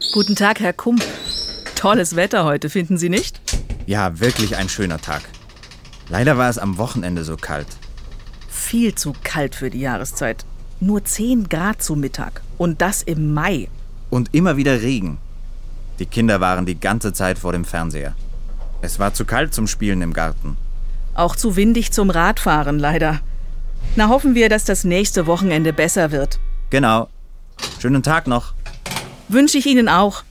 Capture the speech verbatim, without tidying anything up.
Guten Tag, Herr Kump. Tolles Wetter heute, finden Sie nicht? Ja, wirklich ein schöner Tag. Leider war es am Wochenende so kalt. Viel zu kalt für die Jahreszeit. Nur zehn Grad zu Mittag. Und das im Mai. Und immer wieder Regen. Die Kinder waren die ganze Zeit vor dem Fernseher. Es war zu kalt zum Spielen im Garten. Auch zu windig zum Radfahren, leider. Na, hoffen wir, dass das nächste Wochenende besser wird. Genau. Schönen Tag noch. Wünsche ich Ihnen auch.